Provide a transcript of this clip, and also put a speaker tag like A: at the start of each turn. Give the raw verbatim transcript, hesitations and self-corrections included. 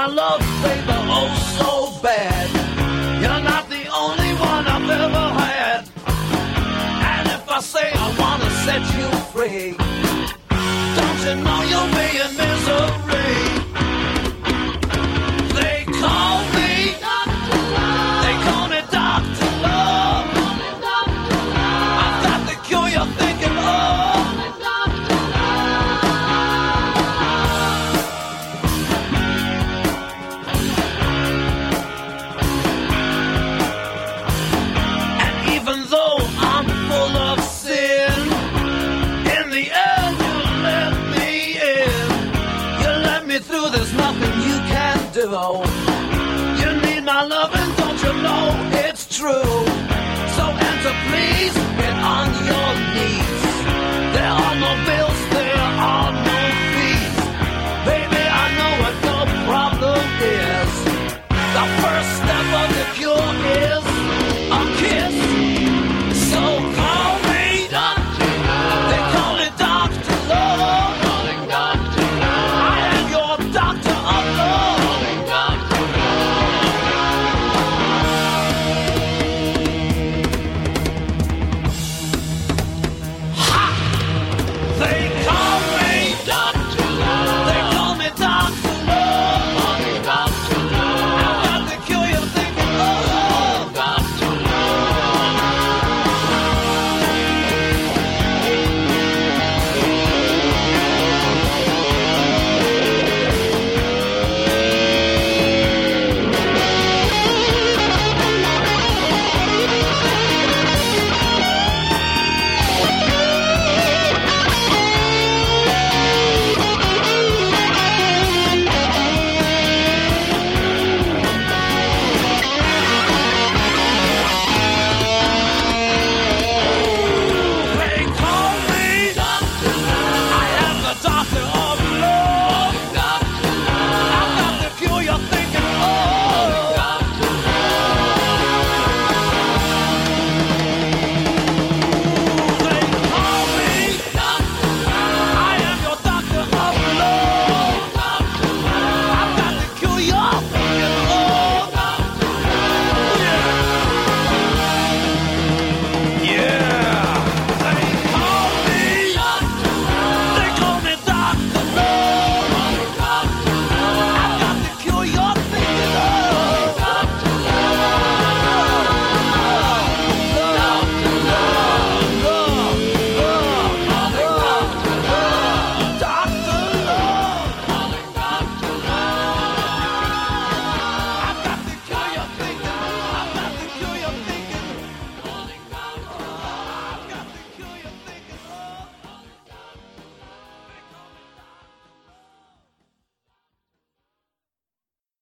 A: my love, baby, oh so bad. You're not the only one I've ever had. And if I say I wanna set you free, don't you know you'll be in misery? They call me, they call me Doctor Love. I've got the cure you're thinking of. You need my loving, don't you know it's true?